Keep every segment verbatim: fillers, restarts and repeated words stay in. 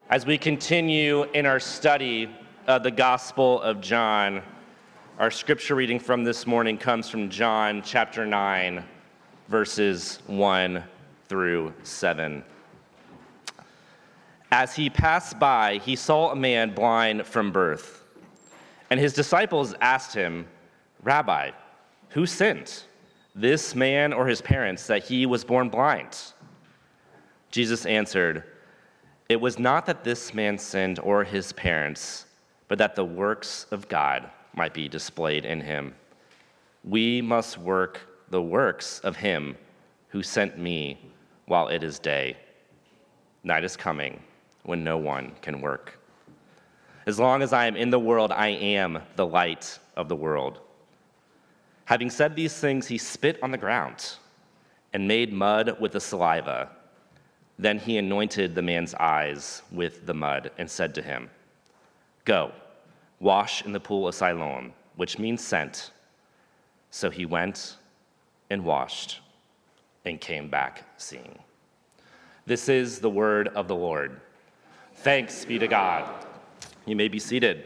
As we continue in our study of the Gospel of John, our scripture reading from this morning comes from John chapter nine, verses one through seven. As he passed by, he saw a man blind from birth, and his disciples asked him, "Rabbi, who sinned, this man or his parents, that he was born blind?" Jesus answered, "It was not that this man sinned or his parents, but that the works of God might be displayed in him. We must work the works of him who sent me while it is day. Night is coming when no one can work. As long as I am in the world, I am the light of the world." Having said these things, he spit on the ground and made mud with the saliva. Then he anointed the man's eyes with the mud and said to him, "Go, wash in the pool of Siloam," which means sent. So he went and washed and came back seeing. This is the word of the Lord. Thanks be to God. You may be seated.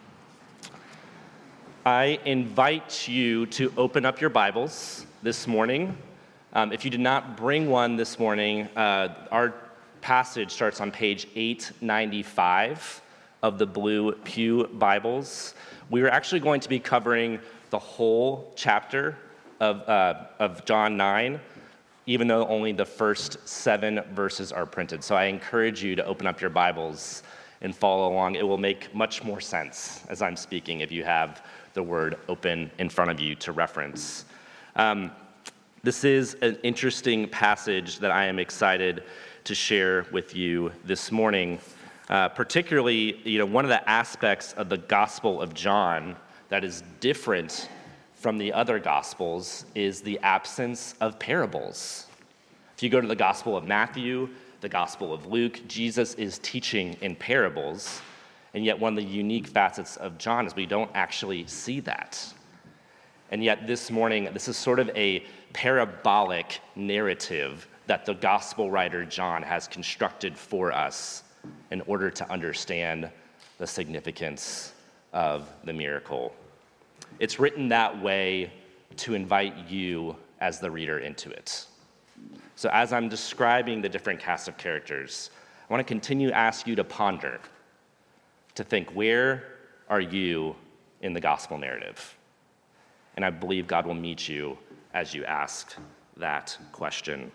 I invite you to open up your Bibles this morning. Um, if you did not bring one this morning, uh, our passage starts on page eight ninety-five of the Blue Pew Bibles. We are actually going to be covering the whole chapter of, uh, of John nine, even though only the first seven verses are printed. So I encourage you to open up your Bibles and follow along. It will make much more sense as I'm speaking if you have the word open in front of you to reference. Um, This is an interesting passage that I am excited to share with you this morning. Uh, particularly, you know, one of the aspects of the Gospel of John that is different from the other Gospels is the absence of parables. If you go to the Gospel of Matthew, the Gospel of Luke, Jesus is teaching in parables, and yet one of the unique facets of John is we don't actually see that. And yet this morning, this is sort of a parabolic narrative that the gospel writer John has constructed for us in order to understand the significance of the miracle. It's written that way to invite you as the reader into it. So as I'm describing the different cast of characters, I want to continue to ask you to ponder, to think, where are you in the gospel narrative? And I believe God will meet you as you ask that question.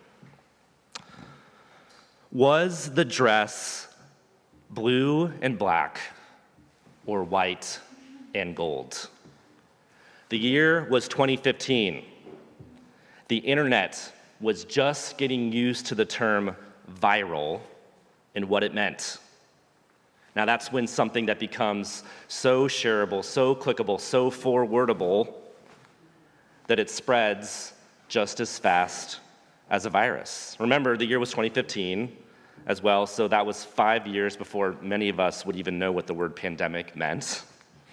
Was the dress blue and black or white and gold? The year was twenty fifteen. The internet was just getting used to the term viral and what it meant. Now that's when something that becomes so shareable, so clickable, so forwardable, that it spreads just as fast as a virus. Remember, the year was twenty fifteen as well, so that was five years before many of us would even know what the word pandemic meant.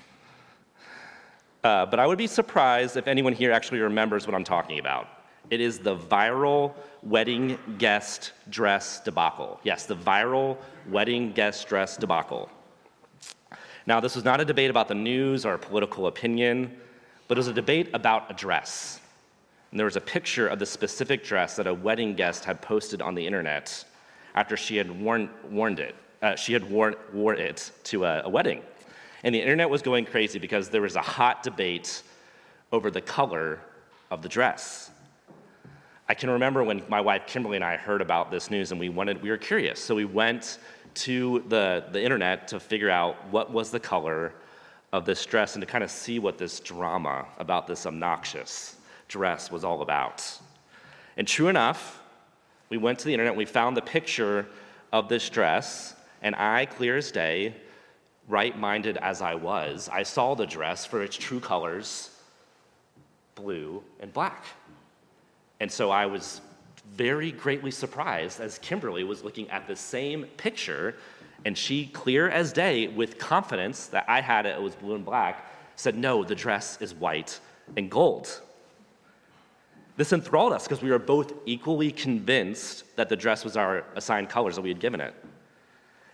Uh, but I would be surprised if anyone here actually remembers what I'm talking about. It is the viral wedding guest dress debacle. Yes, the viral wedding guest dress debacle. Now, this was not a debate about the news or political opinion, but it was a debate about a dress. And there was a picture of the specific dress that a wedding guest had posted on the internet after she had worn, worn it. Uh, she had worn wore it to a, a wedding. And the internet was going crazy because there was a hot debate over the color of the dress. I can remember when my wife Kimberly and I heard about this news, and we wanted, we were curious. So we went to the, the internet to figure out what was the color of this dress and to kind of see what this drama about this obnoxious dress was all about. And true enough, we went to the internet and we found the picture of this dress, and I, clear as day, right-minded as I was, I saw the dress for its true colors, blue and black. And so I was very greatly surprised as Kimberly was looking at the same picture, and she, clear as day, with confidence that I had it, it was blue and black, said, no, the dress is white and gold. This enthralled us because we were both equally convinced that the dress was our assigned colors that we had given it.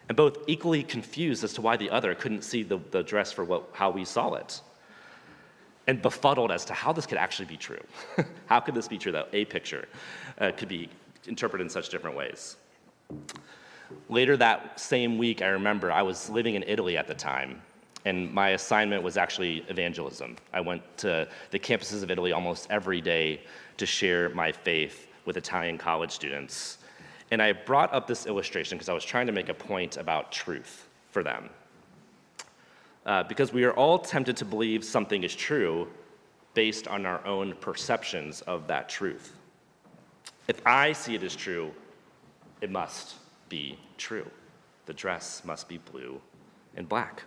and both equally confused as to why the other couldn't see the, the dress for what, how we saw it, and befuddled as to how this could actually be true. How could this be true that a picture uh, could be interpreted in such different ways? Later that same week, I remember I was living in Italy at the time, and my assignment was actually evangelism. I went to the campuses of Italy almost every day to share my faith with Italian college students. And I brought up this illustration because I was trying to make a point about truth for them. Uh, because we are all tempted to believe something is true based on our own perceptions of that truth. If I see it as true, it must be true. The dress must be blue and black.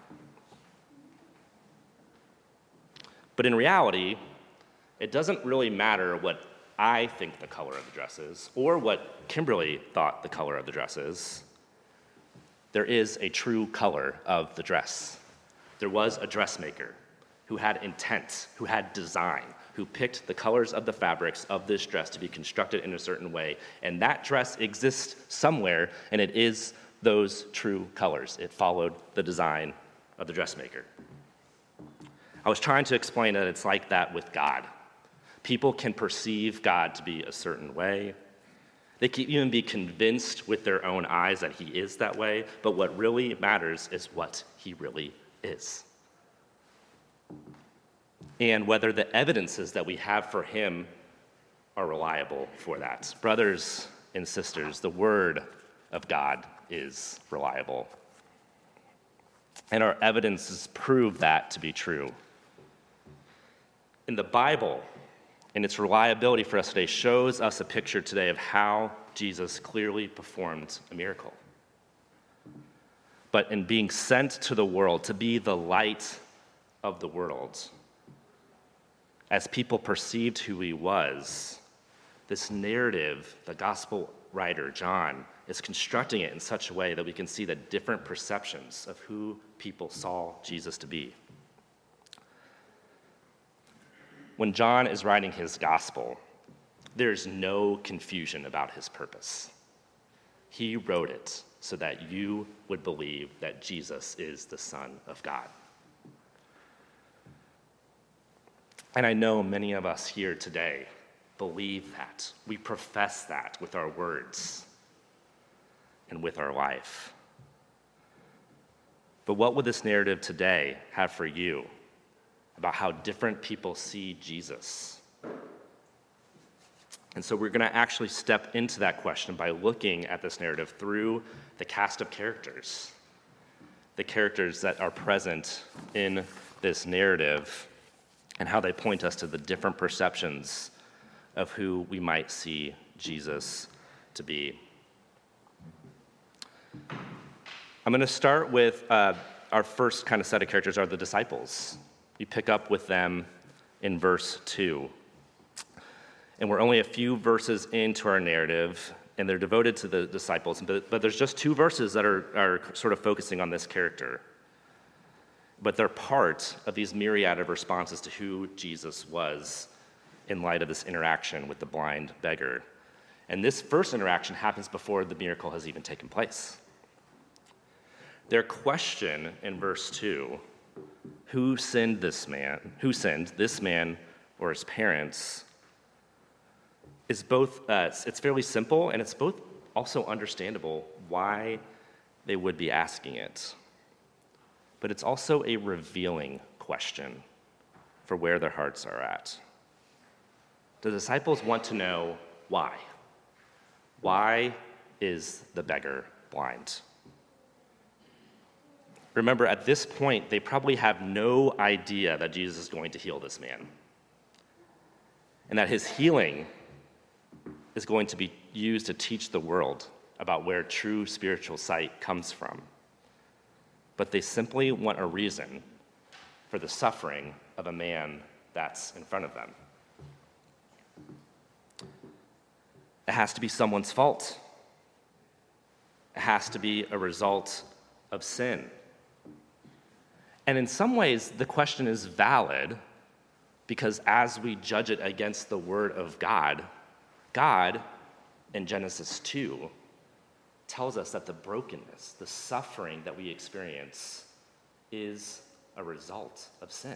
But in reality, it doesn't really matter what I think the color of the dress is, or what Kimberly thought the color of the dress is. There is a true color of the dress. There was a dressmaker who had intent, who had design, who picked the colors of the fabrics of this dress to be constructed in a certain way. And that dress exists somewhere, and it is those true colors. It followed the design of the dressmaker. I was trying to explain that it's like that with God. People can perceive God to be a certain way. They can even be convinced with their own eyes that he is that way, but what really matters is what he really is. And whether the evidences that we have for him are reliable for that. Brothers and sisters, the word of God is reliable. And our evidences prove that to be true. In the Bible, and its reliability for us today shows us a picture today of how Jesus clearly performed a miracle. But in being sent to the world to be the light of the world, as people perceived who he was, this narrative, the gospel writer, John, is constructing it in such a way that we can see the different perceptions of who people saw Jesus to be. When John is writing his gospel, there's no confusion about his purpose. He wrote it so that you would believe that Jesus is the Son of God. And I know many of us here today believe that. We profess that with our words and with our life. But what would this narrative today have for you about how different people see Jesus? And so we're going to actually step into that question by looking at this narrative through the cast of characters, the characters that are present in this narrative, and how they point us to the different perceptions of who we might see Jesus to be. I'm going to start with uh, our first kind of set of characters are the disciples. We pick up with them in verse two. And we're only a few verses into our narrative, and they're devoted to the disciples. But, but there's just two verses that are, are sort of focusing on this character. But they're part of these myriad of responses to who Jesus was in light of this interaction with the blind beggar. And this first interaction happens before the miracle has even taken place. Their question in verse two, who sinned this man, who sinned, this man or his parents, is both, uh, it's fairly simple, and it's both also understandable why they would be asking it. But it's also a revealing question for where their hearts are at. The disciples want to know why. Why is the beggar blind? Remember, at this point, they probably have no idea that Jesus is going to heal this man, and that his healing is going to be used to teach the world about where true spiritual sight comes from. But they simply want a reason for the suffering of a man that's in front of them. It has to be someone's fault. It has to be a result of sin. And in some ways, the question is valid because as we judge it against the word of God, God, in Genesis two, tells us that the brokenness, the suffering that we experience is a result of sin.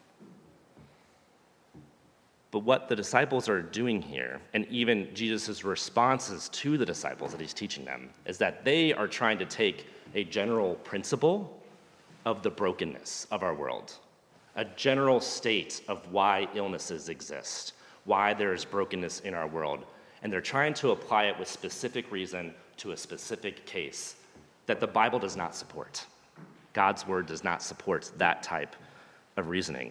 But what the disciples are doing here, and even Jesus' responses to the disciples that he's teaching them, is that they are trying to take a general principle of the brokenness of our world, a general state of why illnesses exist, why there is brokenness in our world, and they're trying to apply it with specific reason to a specific case that the Bible does not support. God's word does not support that type of reasoning.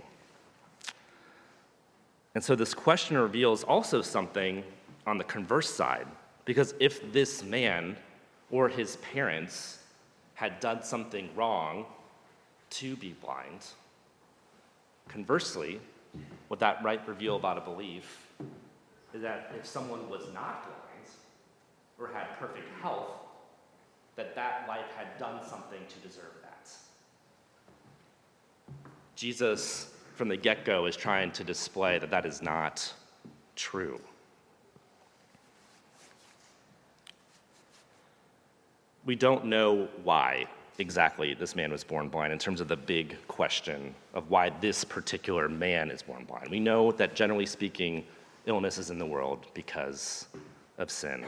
And so this question reveals also something on the converse side, because if this man or his parents had done something wrong to be blind, conversely, what that might reveal about a belief is that if someone was not blind or had perfect health, that that life had done something to deserve that. Jesus, from the get-go, is trying to display that that is not true. We don't know why exactly this man was born blind in terms of the big question of why this particular man is born blind. We know that, generally speaking, illness is in the world because of sin.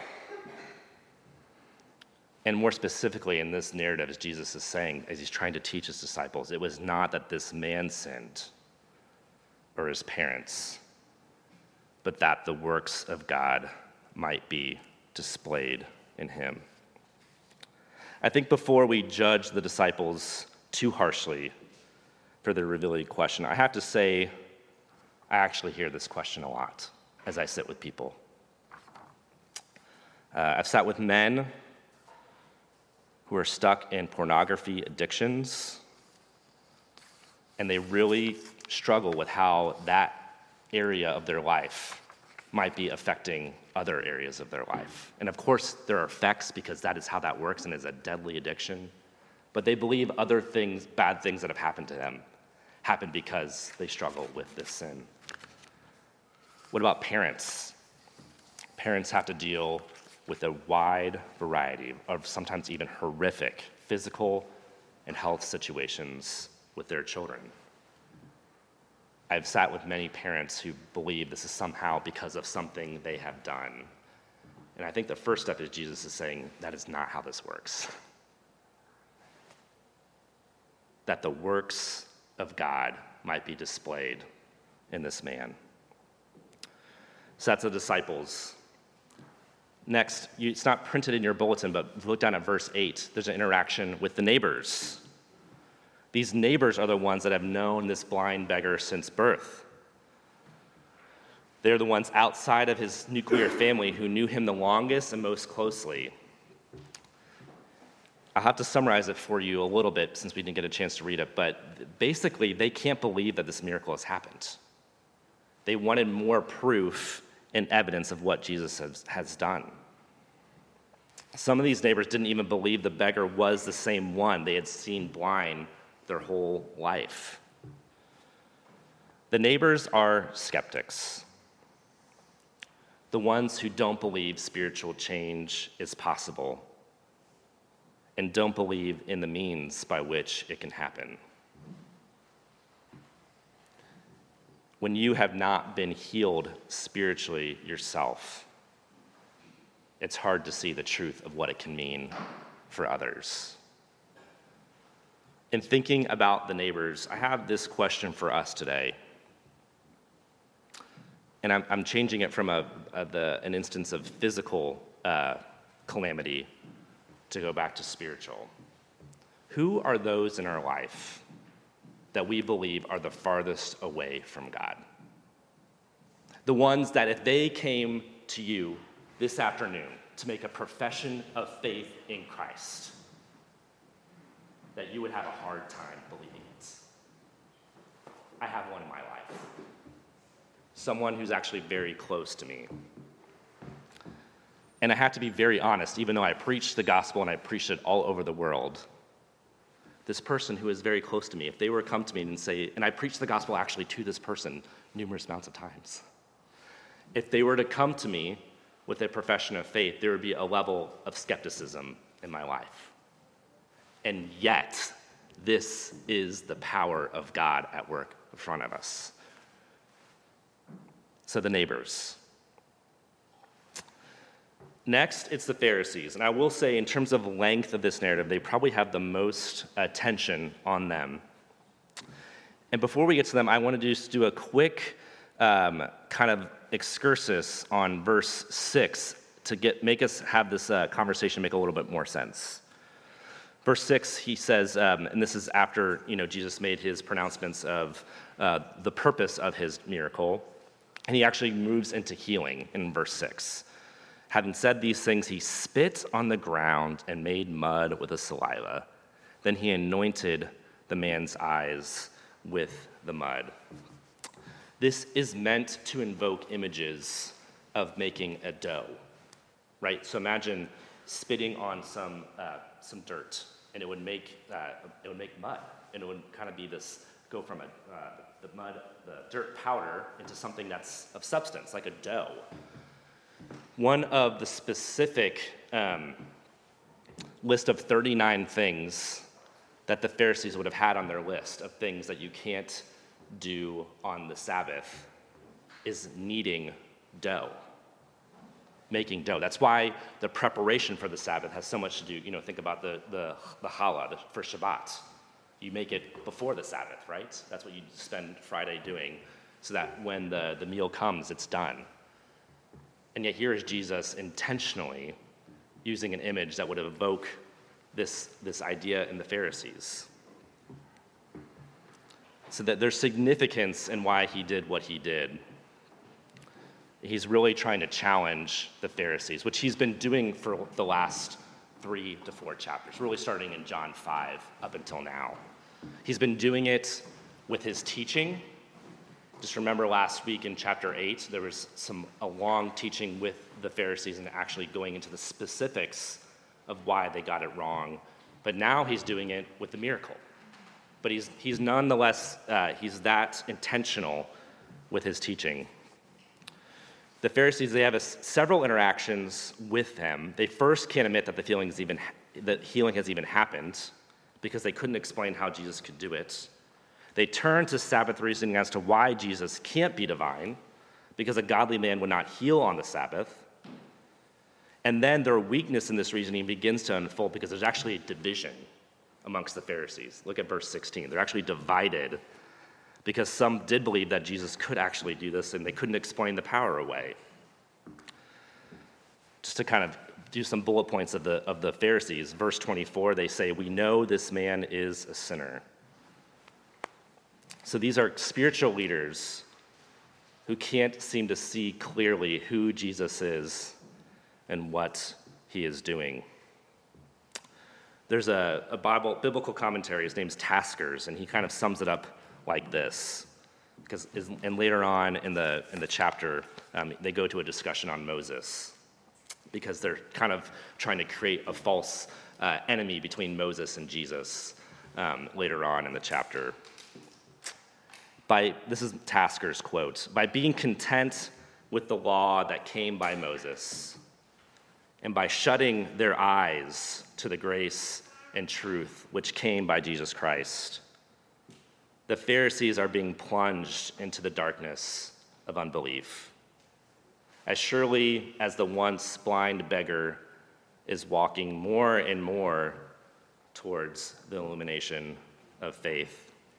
And more specifically in this narrative, as Jesus is saying, as he's trying to teach his disciples, it was not that this man sinned or his parents, but that the works of God might be displayed in him. I think before we judge the disciples too harshly for their revealing question, I have to say I actually hear this question a lot as I sit with people. Uh, I've sat with men who are stuck in pornography addictions, and they really struggle with how that area of their life might be affecting other areas of their life. And of course, there are effects because that is how that works and is a deadly addiction. But they believe other things, bad things that have happened to them, happen because they struggle with this sin. What about parents? Parents have to deal with a wide variety of sometimes even horrific physical and health situations with their children. I've sat with many parents who believe this is somehow because of something they have done. And I think the first step is Jesus is saying that is not how this works. That the works of God might be displayed in this man. So that's the disciples. Next, you, it's not printed in your bulletin, but if you look down at verse eight, there's an interaction with the neighbors. These neighbors are the ones that have known this blind beggar since birth. They're the ones outside of his nuclear family who knew him the longest and most closely. I'll have to summarize it for you a little bit since we didn't get a chance to read it, but basically they can't believe that this miracle has happened. They wanted more proof and evidence of what Jesus has, has done. Some of these neighbors didn't even believe the beggar was the same one they had seen blind their whole life. The neighbors are skeptics, the ones who don't believe spiritual change is possible and don't believe in the means by which it can happen. When you have not been healed spiritually yourself, it's hard to see the truth of what it can mean for others. In thinking about the neighbors, I have this question for us today. And I'm, I'm changing it from a, a, the, an instance of physical uh, calamity to go back to spiritual. Who are those in our life that we believe are the farthest away from God? The ones that if they came to you this afternoon to make a profession of faith in Christ, that you would have a hard time believing it. I have one in my life. Someone who's actually very close to me. And I have to be very honest, even though I preach the gospel and I preach it all over the world, this person who is very close to me, if they were to come to me and say, and I preach the gospel actually to this person numerous amounts of times, if they were to come to me with a profession of faith, there would be a level of skepticism in my life. And yet, this is the power of God at work in front of us. So the neighbors. Next, it's the Pharisees. And I will say, in terms of length of this narrative, they probably have the most attention on them. And before we get to them, I want to just do a quick um, kind of excursus on verse six to get make us have this uh, conversation make a little bit more sense. Verse six, he says, um, and this is after you know Jesus made his pronouncements of uh, the purpose of his miracle, and he actually moves into healing in verse six. Having said these things, he spit on the ground and made mud with his saliva. Then he anointed the man's eyes with the mud. This is meant to invoke images of making a dough, right? So imagine spitting on some uh, some dirt, and it would make uh, it would make mud, and it would kind of be this go from a uh, the mud, the dirt powder into something that's of substance, like a dough. One of the specific um, list of thirty-nine things that the Pharisees would have had on their list of things that you can't do on the Sabbath is kneading dough, making dough. That's why the preparation for the Sabbath has so much to do, you know, think about the, the, the challah for Shabbat. You make it before the Sabbath, right? That's what you spend Friday doing so that when the, the meal comes, it's done. And yet here is Jesus intentionally using an image that would evoke this, this idea in the Pharisees. So that there's significance in why he did what he did. He's really trying to challenge the Pharisees, which he's been doing for the last three to four chapters, really starting in John five up until now. He's been doing it with his teaching. Just remember last week in chapter eight, there was some a long teaching with the Pharisees and actually going into the specifics of why they got it wrong. But now he's doing it with the miracle. But he's he's nonetheless, uh, he's that intentional with his teaching. The Pharisees, they have a, several interactions with him. They first can't admit that the healing has even that healing has even happened because they couldn't explain how Jesus could do it. They turn to Sabbath reasoning as to why Jesus can't be divine, because a godly man would not heal on the Sabbath. And then their weakness in this reasoning begins to unfold because there's actually a division amongst the Pharisees. Look at verse sixteen. They're actually divided because some did believe that Jesus could actually do this and they couldn't explain the power away. Just to kind of do some bullet points of the, of the Pharisees, verse twenty-four, they say, "We know this man is a sinner." So these are spiritual leaders who can't seem to see clearly who Jesus is and what he is doing. There's a, a Bible, biblical commentary, his name's Taskers, and he kind of sums it up like this. Because, and later on in the in the chapter, um, they go to a discussion on Moses, because they're kind of trying to create a false uh, enemy between Moses and Jesus um, later on in the chapter. By this is Tasker's quote: "By being content with the law that came by Moses, and by shutting their eyes to the grace and truth which came by Jesus Christ, the Pharisees are being plunged into the darkness of unbelief. As surely as the once blind beggar is walking more and more towards the illumination of faith."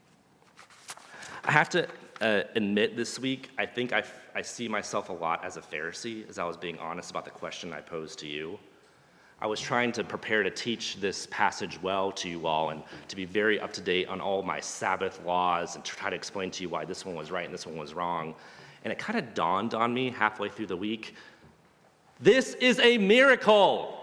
I have to uh, admit this week, I think I, I see myself a lot as a Pharisee, as I was being honest about the question I posed to you. I was trying to prepare to teach this passage well to you all and to be very up to date on all my Sabbath laws and try to explain to you why this one was right and this one was wrong. And it kind of dawned on me halfway through the week, this is a miracle.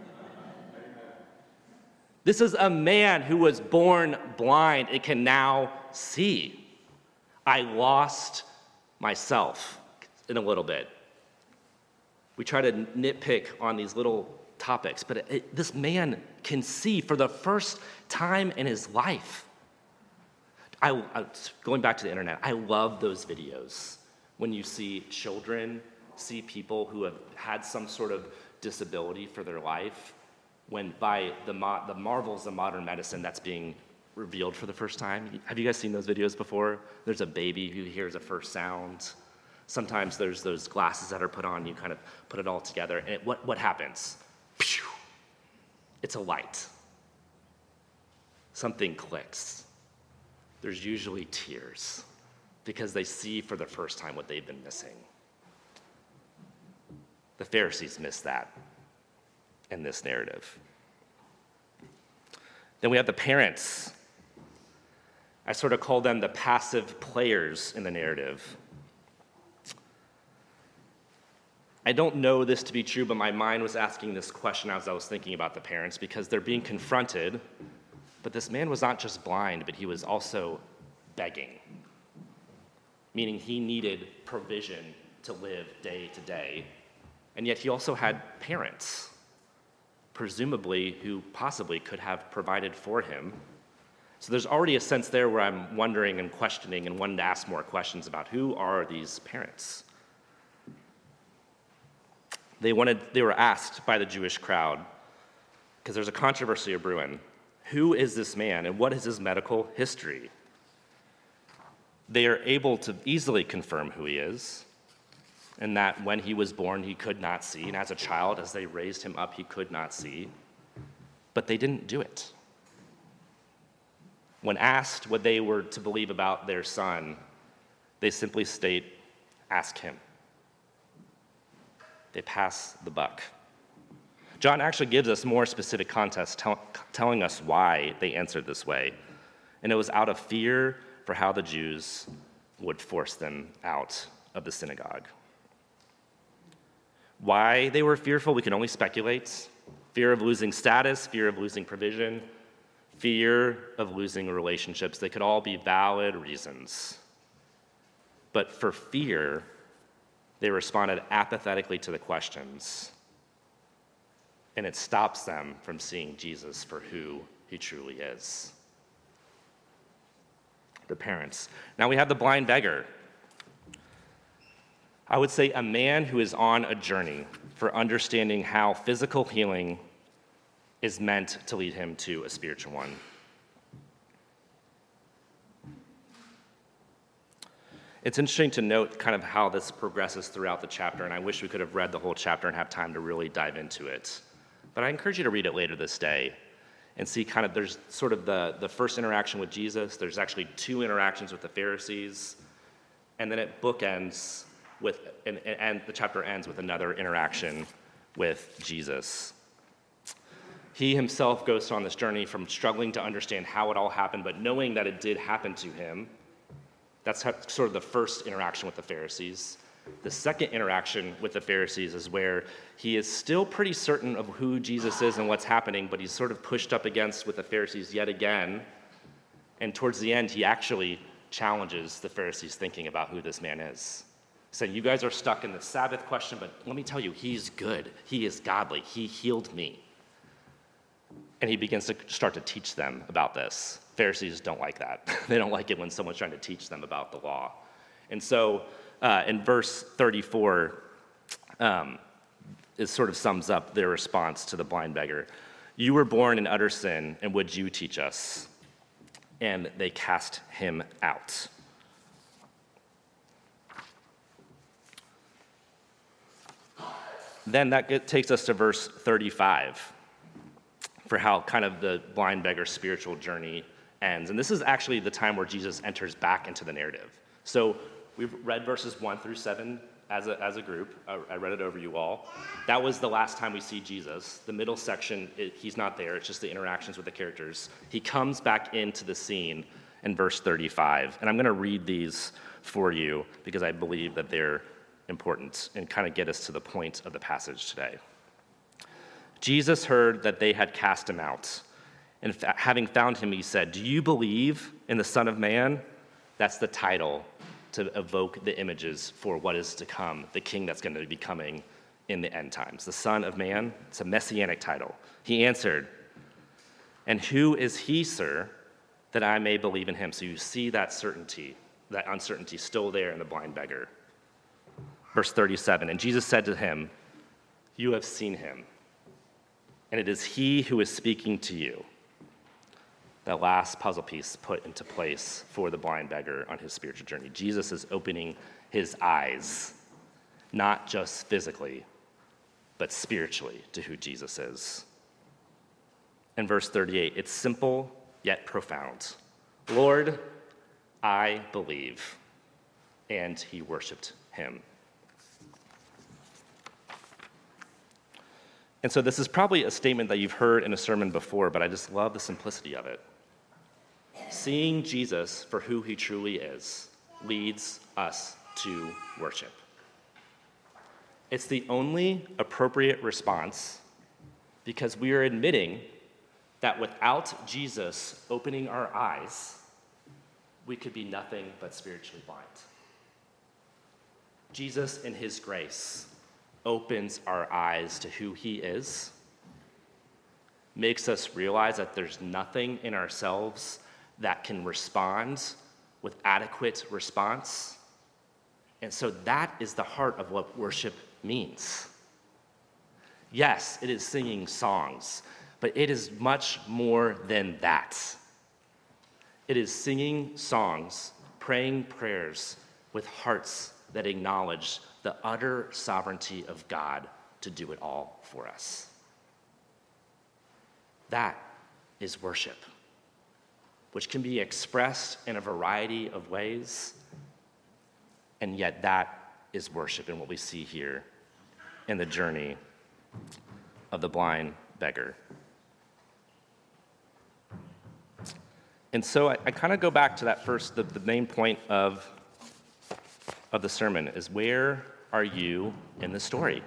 This is a man who was born blind and can now see. I lost myself in a little bit. We try to nitpick on these little topics, but it, it, this man can see for the first time in his life. I, I, going back to the internet, I love those videos when you see children, see people who have had some sort of disability for their life, when by the, mo- the marvels of modern medicine that's being revealed for the first time. Have you guys seen those videos before? There's a baby who hears a first sound. Sometimes there's those glasses that are put on, you kind of put it all together, and it, what, what happens? Pew! It's a light. Something clicks. There's usually tears because they see for the first time what they've been missing. The Pharisees missed that in this narrative. Then we have the parents. I sort of call them the passive players in the narrative. I don't know this to be true, but my mind was asking this question as I was thinking about the parents because they're being confronted, but this man was not just blind, but he was also begging, meaning he needed provision to live day to day, and yet he also had parents, presumably, who possibly could have provided for him. So there's already a sense there where I'm wondering and questioning and wanting to ask more questions about who are these parents? They wanted, they were asked by the Jewish crowd, because there's a controversy of brewing, who is this man and what is his medical history? They are able to easily confirm who he is, and that when he was born, he could not see, and as a child, as they raised him up, he could not see, but they didn't do it. When asked what they were to believe about their son, they simply state, ask him. They pass the buck. John actually gives us more specific context, tell, telling us why they answered this way. And it was out of fear for how the Jews would force them out of the synagogue. Why they were fearful, we can only speculate. Fear of losing status, fear of losing provision, fear of losing relationships. They could all be valid reasons. But for fear, they responded apathetically to the questions, and it stops them from seeing Jesus for who he truly is. The parents. Now we have the blind beggar. I would say a man who is on a journey for understanding how physical healing is meant to lead him to a spiritual one. It's interesting to note kind of how this progresses throughout the chapter, and I wish we could have read the whole chapter and have time to really dive into it. But I encourage you to read it later this day and see kind of, there's sort of the, the first interaction with Jesus, there's actually two interactions with the Pharisees, and then it bookends with, and, and the chapter ends with another interaction with Jesus. He himself goes on this journey from struggling to understand how it all happened, but knowing that it did happen to him. That's sort of the first interaction with the Pharisees. The second interaction with the Pharisees is where he is still pretty certain of who Jesus is and what's happening, but he's sort of pushed up against with the Pharisees yet again. And towards the end, he actually challenges the Pharisees' thinking about who this man is. Saying, you guys are stuck in the Sabbath question, but let me tell you, he's good. He is godly. He healed me. And he begins to start to teach them about this. Pharisees don't like that. They don't like it when someone's trying to teach them about the law. And so uh, in verse thirty-four, um, it sort of sums up their response to the blind beggar. You were born in utter sin, and would you teach us? And they cast him out. Then that get, takes us to verse thirty-five for how kind of the blind beggar's spiritual journey ends. And this is actually the time where Jesus enters back into the narrative. So we've read verses one through seven as a, as a group. I, I read it over you all. That was the last time we see Jesus. The middle section, it, he's not there. It's just the interactions with the characters. He comes back into the scene in verse thirty-five. And I'm going to read these for you because I believe that they're important and kind of get us to the point of the passage today. Jesus heard that they had cast him out. And fa- having found him, he said, do you believe in the Son of Man? That's the title to evoke the images for what is to come, the king that's going to be coming in the end times. The Son of Man, it's a messianic title. He answered, and who is he, sir, that I may believe in him? So you see that certainty, that uncertainty still there in the blind beggar. Verse thirty-seven, and Jesus said to him, you have seen him. and it is he who is speaking to you. That last puzzle piece put into place for the blind beggar on his spiritual journey. Jesus is opening his eyes, not just physically, but spiritually to who Jesus is. In verse thirty-eight, it's simple yet profound. Lord, I believe. And he worshiped him. And so this is probably a statement that you've heard in a sermon before, but I just love the simplicity of it. Seeing Jesus for who he truly is leads us to worship. It's the only appropriate response because we are admitting that without Jesus opening our eyes, we could be nothing but spiritually blind. Jesus, in his grace, opens our eyes to who he is, makes us realize that there's nothing in ourselves that can respond with adequate response. And so that is the heart of what worship means. Yes, it is singing songs, but it is much more than that. It is singing songs, praying prayers with hearts that acknowledge the utter sovereignty of God to do it all for us. That is worship, which can be expressed in a variety of ways, and yet that is worship in what we see here in the journey of the blind beggar. And so I, I kind of go back to that first, the, the main point of of the sermon is, where are you in the story?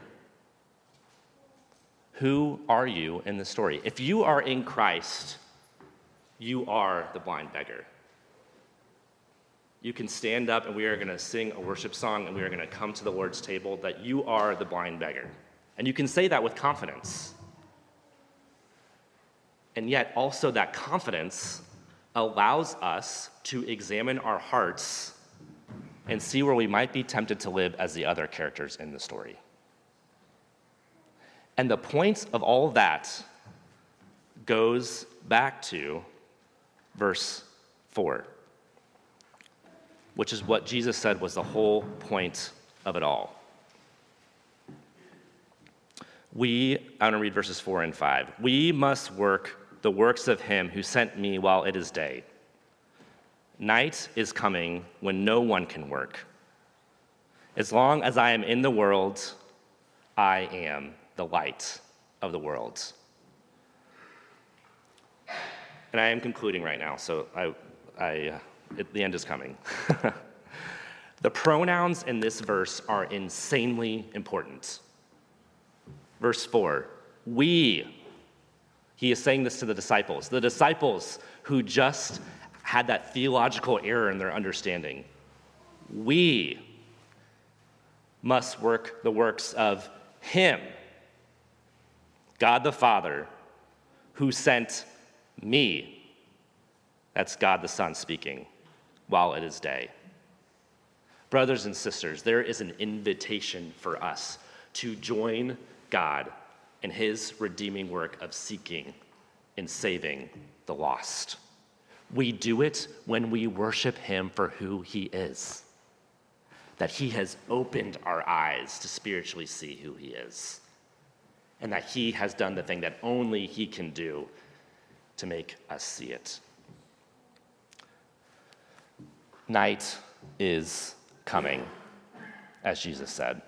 Who are you in the story? If you are in Christ, you are the blind beggar. You can stand up and we are going to sing a worship song and we are going to come to the Lord's table that you are the blind beggar. And you can say that with confidence. And yet also that confidence allows us to examine our hearts and see where we might be tempted to live as the other characters in the story. And the point of all of that goes back to verse four, which is what Jesus said was the whole point of it all. We, I want to read verses four and five. We must work the works of him who sent me while it is day. Night is coming when no one can work. As long as I am in the world, I am the light of the world. And I am concluding right now, so I, I, uh, it, the end is coming. The pronouns in this verse are insanely important. Verse four, we. He is saying this to the disciples, the disciples who just had that theological error in their understanding. We must work the works of him, God the Father, who sent me. That's God the Son speaking while it is day. Brothers and sisters, there is an invitation for us to join God in his redeeming work of seeking and saving the lost. We do it when we worship him for who he is, that he has opened our eyes to spiritually see who he is, and that he has done the thing that only he can do to make us see it. Night is coming, as Jesus said.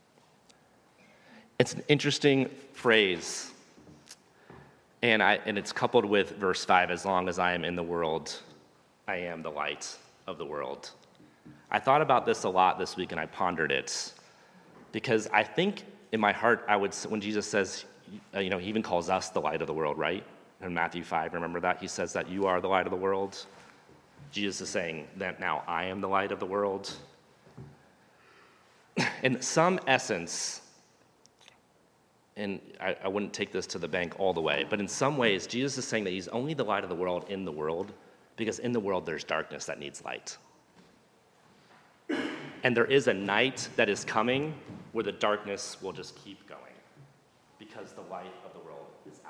It's an interesting phrase. And, I, and it's coupled with verse five, as long as I am in the world, I am the light of the world. I thought about this a lot this week and I pondered it because I think in my heart, I would, when Jesus says, you know, he even calls us the light of the world, right? In Matthew five, remember that? He says that you are the light of the world. Jesus is saying that now I am the light of the world. In some essence, and I, I wouldn't take this to the bank all the way, but in some ways, Jesus is saying that he's only the light of the world in the world because in the world there's darkness that needs light. And there is a night that is coming where the darkness will just keep going because the light of the world is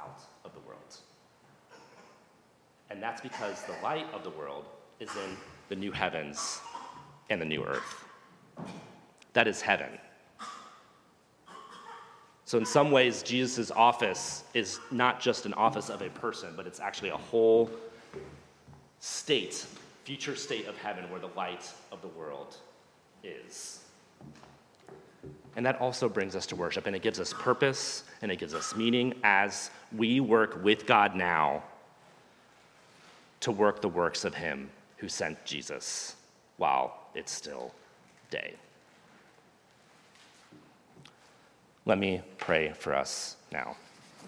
And that's because the light of the world is in the new heavens and the new earth. That is heaven. So in some ways, Jesus' office is not just an office of a person, but it's actually a whole state, future state of heaven where the light of the world is. And that also brings us to worship, and it gives us purpose, and it gives us meaning as we work with God now to work the works of him who sent Jesus while it's still day. Let me pray for us now.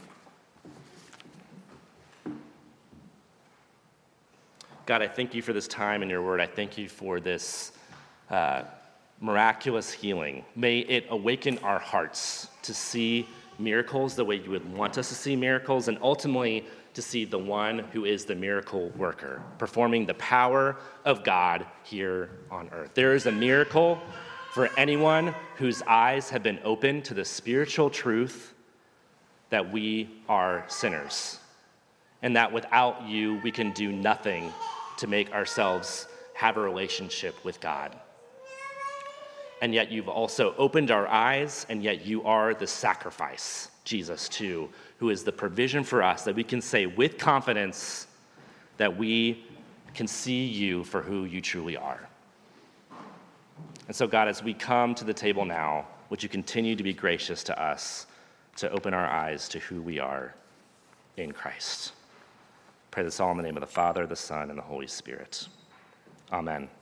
God, I thank you for this time in your word. I thank you for this uh, miraculous healing. May it awaken our hearts to see miracles the way you would want us to see miracles, and ultimately to see the one who is the miracle worker, performing the power of God here on earth. There is a miracle for anyone whose eyes have been opened to the spiritual truth that we are sinners, and that without you, we can do nothing to make ourselves have a relationship with God. And yet you've also opened our eyes, and yet you are the sacrifice, Jesus too, who is the provision for us, that we can say with confidence that we can see you for who you truly are. And so, God, as we come to the table now, would you continue to be gracious to us, to open our eyes to who we are in Christ? Pray this all in the name of the Father, the Son, and the Holy Spirit. Amen.